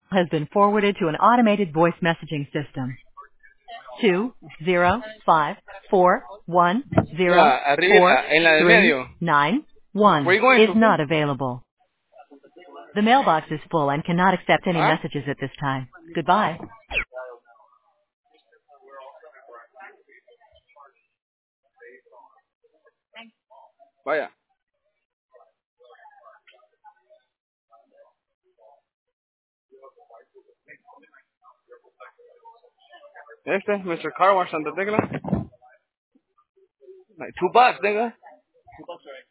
has been forwarded to an automated voice messaging system. 20541043911 Yeah, arriba, en la del medio. Where you going is to? not available. The mailbox is full and cannot accept any ¿Ah? messages at this time. Goodbye. Vaya. Mr. Car Wash, Santa Tecla. Like $2, nigga.